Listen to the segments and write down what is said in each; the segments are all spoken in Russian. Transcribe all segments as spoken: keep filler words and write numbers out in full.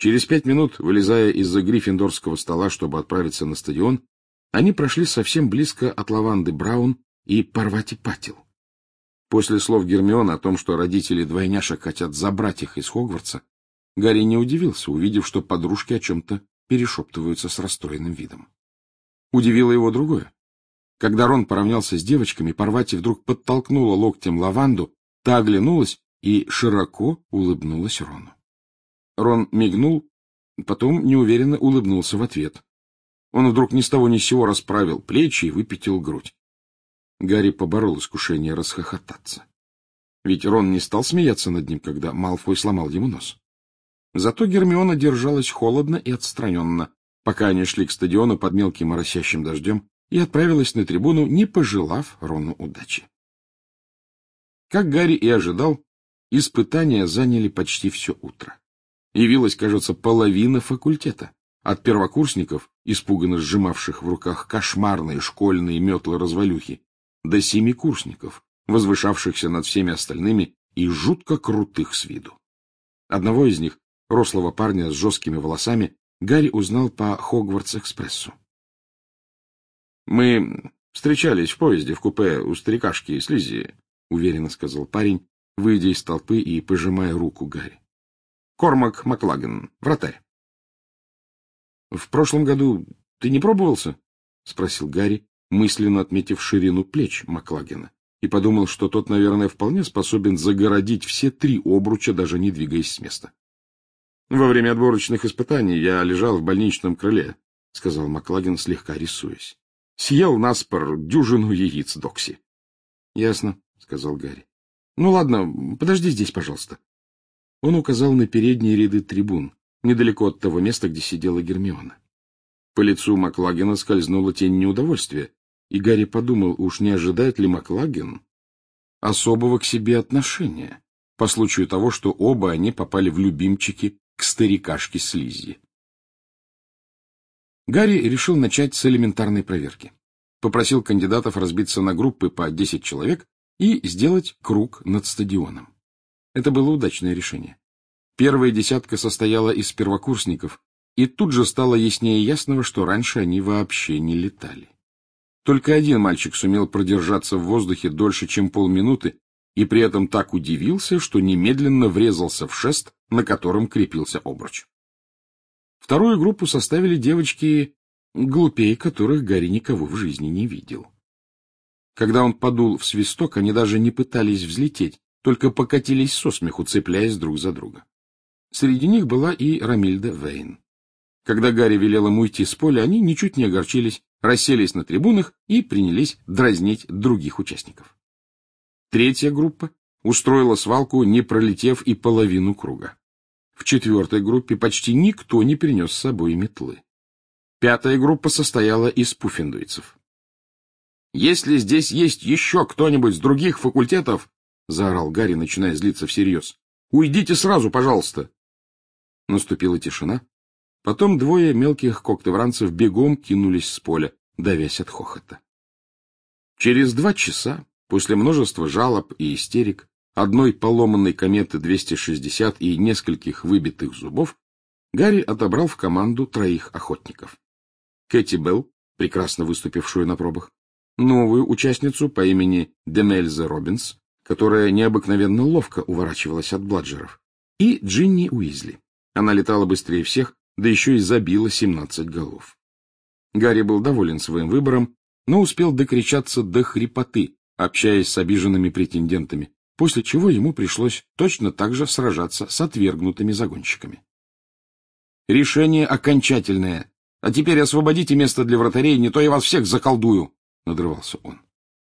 Через пять минут, вылезая из-за гриффиндорского стола, чтобы отправиться на стадион, они прошли совсем близко от Лаванды Браун и Парвати Патил. После слов Гермионы о том, что родители двойняшек хотят забрать их из Хогвартса, Гарри не удивился, увидев, что подружки о чем-то перешептываются с расстроенным видом. Удивило его другое. Когда Рон поравнялся с девочками, Парвати вдруг подтолкнула локтем Лаванду, та оглянулась и широко улыбнулась Рону. Рон мигнул, потом неуверенно улыбнулся в ответ. Он вдруг ни с того ни с сего расправил плечи и выпятил грудь. Гарри поборол искушение расхохотаться. Ведь Рон не стал смеяться над ним, когда Малфой сломал ему нос. Зато Гермиона держалась холодно и отстраненно, пока они шли к стадиону под мелким моросящим дождем, и отправилась на трибуну, не пожелав Рону удачи. Как Гарри и ожидал, испытания заняли почти все утро. Явилась, кажется, половина факультета. От первокурсников, испуганно сжимавших в руках кошмарные школьные метлы-развалюхи, до семикурсников, возвышавшихся над всеми остальными и жутко крутых с виду. Одного из них, рослого парня с жесткими волосами, Гарри узнал по Хогвартс-экспрессу. — Мы встречались в поезде в купе у старикашки Слиззи, — уверенно сказал парень, выйдя из толпы и пожимая руку Гарри. — Кормак Маклаген, вратарь. — В прошлом году ты не пробовался? — спросил Гарри, мысленно отметив ширину плеч Маклагена, и подумал, что тот, наверное, вполне способен загородить все три обруча, даже не двигаясь с места. — Во время отборочных испытаний я лежал в больничном крыле, — сказал Маклаген, слегка рисуясь. — Съел наспор дюжину яиц Докси. — Ясно, — сказал Гарри. — Ну ладно, подожди здесь, пожалуйста. Он указал на передние ряды трибун, недалеко от того места, где сидела Гермиона. По лицу Маклагена скользнула тень неудовольствия, и Гарри подумал, уж не ожидает ли Маклаген особого к себе отношения по случаю того, что оба они попали в любимчики к старикашке Слиззи. Гарри решил начать с элементарной проверки. Попросил кандидатов разбиться на группы по десять человек и сделать круг над стадионом. Это было удачное решение. Первая десятка состояла из первокурсников, и тут же стало яснее ясного, что раньше они вообще не летали. Только один мальчик сумел продержаться в воздухе дольше, чем полминуты, и при этом так удивился, что немедленно врезался в шест, на котором крепился обруч. Вторую группу составили девочки, глупее которых Гарри никого в жизни не видел. Когда он подул в свисток, они даже не пытались взлететь, только покатились со смеху, цепляясь друг за друга. Среди них была и Ромильда Вейн. Когда Гарри велел им уйти с поля, они ничуть не огорчились, расселись на трибунах и принялись дразнить других участников. Третья группа устроила свалку, не пролетев и половину круга. В четвертой группе почти никто не принес с собой метлы. Пятая группа состояла из пуффендуйцев. — Если здесь есть еще кто-нибудь с других факультетов, — заорал Гарри, начиная злиться всерьез, — уйдите сразу, пожалуйста. Наступила тишина. Потом двое мелких когтевранцев бегом кинулись с поля, давясь от хохота. Через два часа, после множества жалоб и истерик, одной поломанной кометы двести шестьдесят и нескольких выбитых зубов, Гарри отобрал в команду троих охотников. Кэти Белл, прекрасно выступившую на пробах, новую участницу по имени Демельзе Робинс, которая необыкновенно ловко уворачивалась от бладжеров, и Джинни Уизли. Она летала быстрее всех, да еще и забила семнадцать голов. Гарри был доволен своим выбором, но успел докричаться до хрипоты, общаясь с обиженными претендентами, после чего ему пришлось точно так же сражаться с отвергнутыми загонщиками. «Решение окончательное. А теперь освободите место для вратарей, не то я вас всех заколдую!» — надрывался он.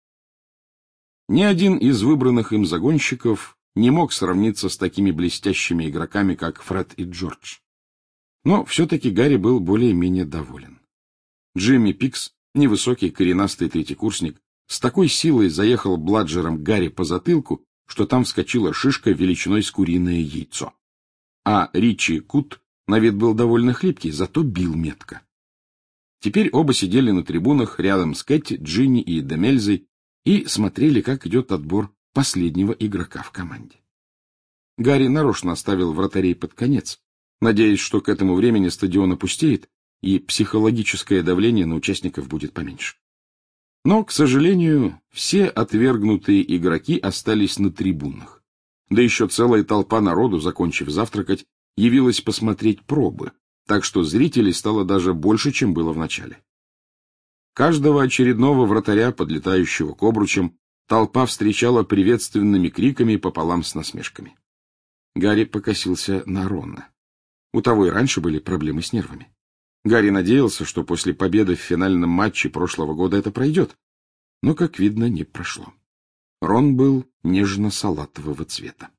Ни один из выбранных им загонщиков не мог сравниться с такими блестящими игроками, как Фред и Джордж. Но все-таки Гарри был более-менее доволен. Джимми Пикс, невысокий коренастый третьекурсник, с такой силой заехал бладжером Гарри по затылку, что там вскочила шишка величиной с куриное яйцо. А Ричи Кут на вид был довольно хлипкий, зато бил метко. Теперь оба сидели на трибунах рядом с Кэти, Джинни и Демельзой и смотрели, как идет отбор последнего игрока в команде. Гарри нарочно оставил вратарей под конец, надеясь, что к этому времени стадион опустеет и психологическое давление на участников будет поменьше. Но, к сожалению, все отвергнутые игроки остались на трибунах. Да еще целая толпа народу, закончив завтракать, явилась посмотреть пробы, так что зрителей стало даже больше, чем было в начале. Каждого очередного вратаря, подлетающего к обручам, толпа встречала приветственными криками пополам с насмешками. Гарри покосился на Рона. У того и раньше были проблемы с нервами. Гарри надеялся, что после победы в финальном матче прошлого года это пройдет, но, как видно, не прошло. Рон был нежно-салатового цвета.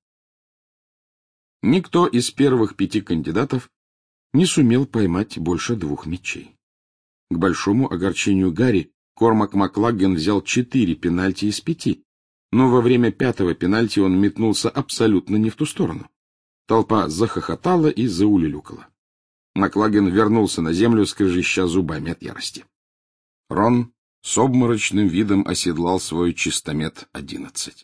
Никто из первых пяти кандидатов не сумел поймать больше двух мячей. К большому огорчению Гарри, Кормак Маклаген взял четыре пенальти из пяти, но во время пятого пенальти он метнулся абсолютно не в ту сторону. Толпа захохотала и заулюлюкала. Маклаген вернулся на землю, скрежеща зубами от ярости. Рон с обморочным видом оседлал свой чистомет одиннадцать.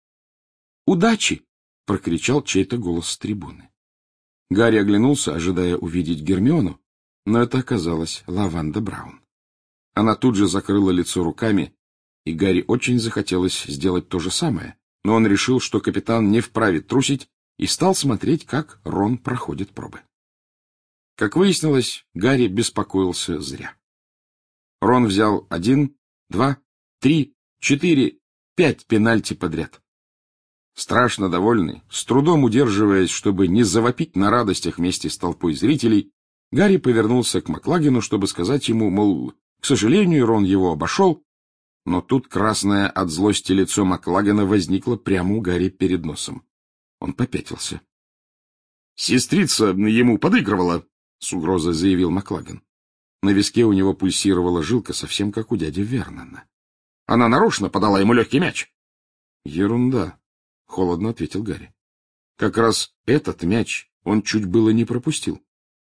«Удачи!» — прокричал чей-то голос с трибуны. Гарри оглянулся, ожидая увидеть Гермиону, но это оказалась Лаванда Браун. Она тут же закрыла лицо руками, и Гарри очень захотелось сделать то же самое, но он решил, что капитан не вправе трусить, и стал смотреть, как Рон проходит пробы. Как выяснилось, Гарри беспокоился зря. Рон взял один, два, три, четыре, пять пенальти подряд. Страшно довольный, с трудом удерживаясь, чтобы не завопить на радостях вместе с толпой зрителей, Гарри повернулся к Маклагену, чтобы сказать ему, мол, к сожалению, Рон его обошел, но тут красное от злости лицо Маклагена возникло прямо у Гарри перед носом. Он попятился. — Сестрица ему подыгрывала, — с угрозой заявил Маклаген. На виске у него пульсировала жилка, совсем как у дяди Вернона. Она нарочно подала ему легкий мяч. — Ерунда, — холодно ответил Гарри. Как раз этот мяч он чуть было не пропустил.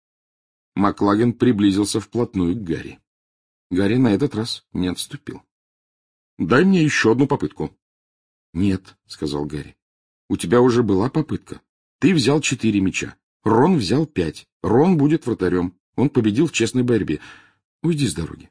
Маклаген приблизился вплотную к Гарри. Гарри на этот раз не отступил. — Дай мне еще одну попытку. — Нет, — сказал Гарри. — У тебя уже была попытка. Ты взял четыре мяча. Рон взял пять. Рон будет вратарем. Он победил в честной борьбе. Уйди с дороги.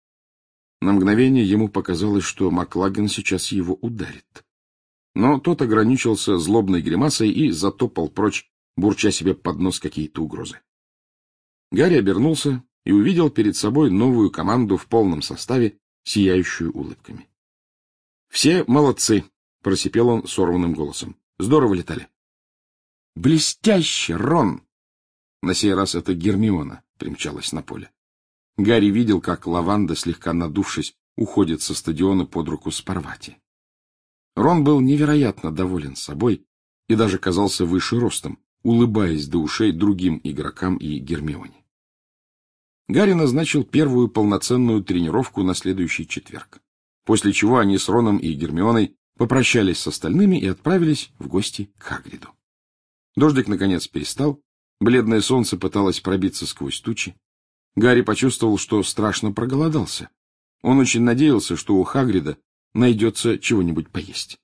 На мгновение ему показалось, что Маклаген сейчас его ударит. Но тот ограничился злобной гримасой и затопал прочь, бурча себе под нос какие-то угрозы. Гарри обернулся и увидел перед собой новую команду в полном составе, сияющую улыбками. — Все молодцы! — просипел он сорванным голосом. — Здорово летали. — Блестяще, Рон! На сей раз это Гермиона примчалась на поле. Гарри видел, как Лаванда, слегка надувшись, уходит со стадиона под руку с Парвати. Рон был невероятно доволен собой и даже казался выше ростом, улыбаясь до ушей другим игрокам и Гермионе. Гарри назначил первую полноценную тренировку на следующий четверг, после чего они с Роном и Гермионой попрощались с остальными и отправились в гости к Хагриду. Дождик, наконец, перестал, бледное солнце пыталось пробиться сквозь тучи. Гарри почувствовал, что страшно проголодался. Он очень надеялся, что у Хагрида найдется чего-нибудь поесть.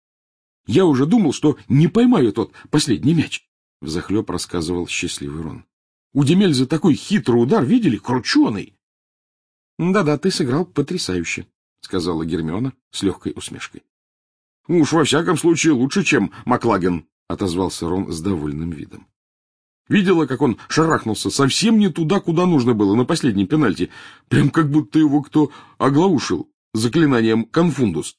— Я уже думал, что не поймаю тот последний мяч, — взахлеб рассказывал счастливый Рон. — У Демельза такой хитрый удар, видели? Крученый! Да — Да-да, ты сыграл потрясающе, — сказала Гермиона с легкой усмешкой. — Уж во всяком случае лучше, чем Маклаген, — отозвался Рон с довольным видом. Видела, как он шарахнулся совсем не туда, куда нужно было, на последнем пенальти, прям как будто его кто оглаушил заклинанием «Конфундус».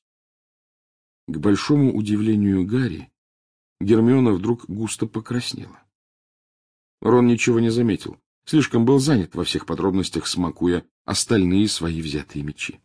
К большому удивлению Гарри, Гермиона вдруг густо покраснела. Рон ничего не заметил, слишком был занят во всех подробностях, смакуя остальные свои взятые мячи.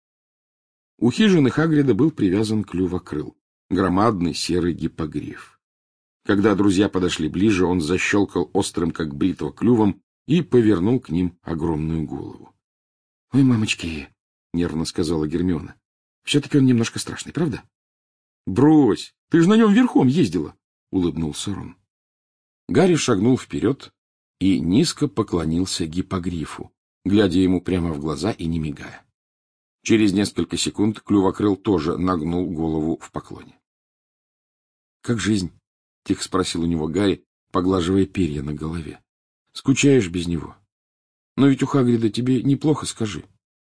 У хижины Хагрида был привязан клювокрыл, громадный серый гиппогриф. Когда друзья подошли ближе, он защелкал острым, как бритва, клювом и повернул к ним огромную голову. — Ой, мамочки! — нервно сказала Гермиона. — Все-таки он немножко страшный, правда? — Брось! Ты же на нем верхом ездила! — улыбнулся Рон. Гарри шагнул вперед и низко поклонился гиппогрифу, глядя ему прямо в глаза и не мигая. Через несколько секунд клювокрыл тоже нагнул голову в поклоне. — Как жизнь? — тихо спросил у него Гарри, поглаживая перья на голове. — Скучаешь без него? Но ведь у Хагрида тебе неплохо, скажи.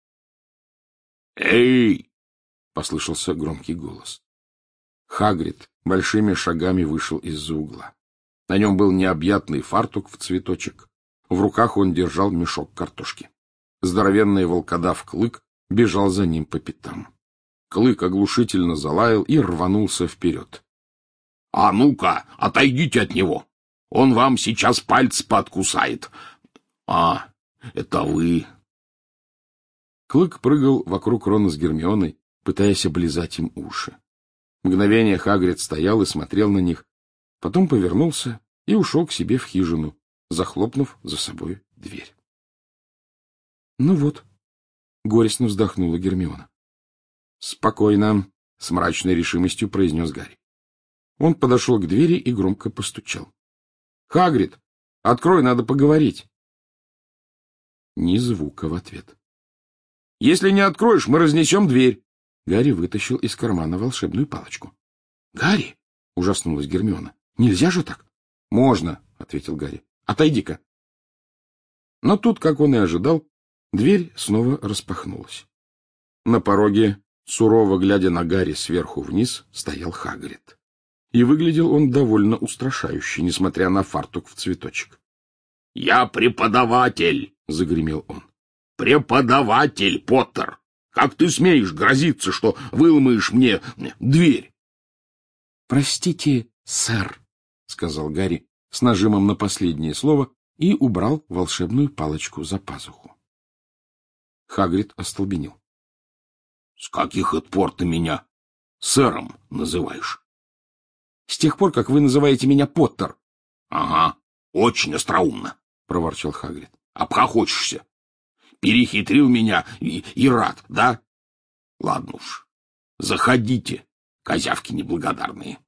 — Эй! — послышался громкий голос. Хагрид большими шагами вышел из-за угла. На нем был необъятный фартук в цветочек. В руках он держал мешок картошки. Здоровенный волкодав Клык бежал за ним по пятам. Клык оглушительно залаял и рванулся вперед. — А ну-ка, отойдите от него! Он вам сейчас пальцы подкусает. — А, это вы! Клык прыгал вокруг Рона с Гермионой, пытаясь облизать им уши. Мгновение Хагрид стоял и смотрел на них, потом повернулся и ушел к себе в хижину, захлопнув за собой дверь. — Ну вот, — горестно вздохнула Гермиона. — Спокойно, — с мрачной решимостью произнес Гарри. Он подошел к двери и громко постучал. — Хагрид, открой, надо поговорить. Ни звука в ответ. — Если не откроешь, мы разнесем дверь. Гарри вытащил из кармана волшебную палочку. — Гарри! — ужаснулась Гермиона. — Нельзя же так? — Можно, — ответил Гарри. — Отойди-ка. Но тут, как он и ожидал, дверь снова распахнулась. На пороге, сурово глядя на Гарри сверху вниз, стоял Хагрид. И выглядел он довольно устрашающе, несмотря на фартук в цветочек. — Я преподаватель! — загремел он. — Преподаватель, Поттер! Как ты смеешь грозиться, что выломаешь мне дверь? — Простите, сэр, — сказал Гарри с нажимом на последнее слово и убрал волшебную палочку за пазуху. Хагрид остолбенел. — С каких это пор ты меня сэром называешь? — С тех пор, как вы называете меня Поттер. — Ага, очень остроумно, — проворчал Хагрид. — Обхохочешься. Перехитрил меня и, и рад, да? Ладно уж, заходите, козявки неблагодарные.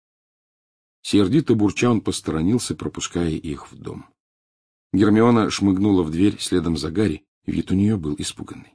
Сердито бурча он посторонился, пропуская их в дом. Гермиона шмыгнула в дверь следом за Гарри, вид у нее был испуганный.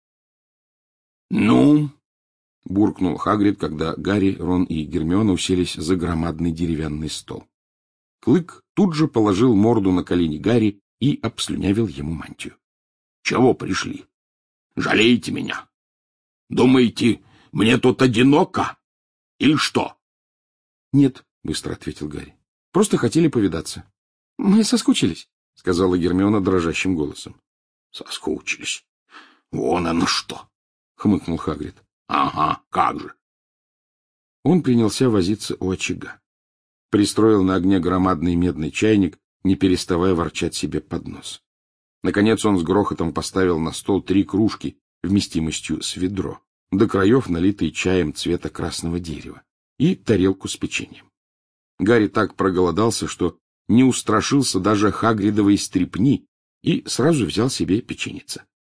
— Ну? — буркнул Хагрид, когда Гарри, Рон и Гермиона уселись за громадный деревянный стол. Клык тут же положил морду на колени Гарри и обслюнявил ему мантию. — Чего пришли? Жалеете меня? Думаете, мне тут одиноко? Или что? — Нет, — быстро ответил Гарри. — Просто хотели повидаться. — Мы соскучились, — сказала Гермиона дрожащим голосом. — Соскучились. Вон оно что! — хмыкнул Хагрид. — Ага, как же! Он принялся возиться у очага. Пристроил на огне громадный медный чайник, не переставая ворчать себе под нос. Наконец он с грохотом поставил на стол три кружки вместимостью с ведро, до краев налитые чаем цвета красного дерева, и тарелку с печеньем. Гарри так проголодался, что не устрашился даже Хагридовой стрипни и сразу взял себе печеница.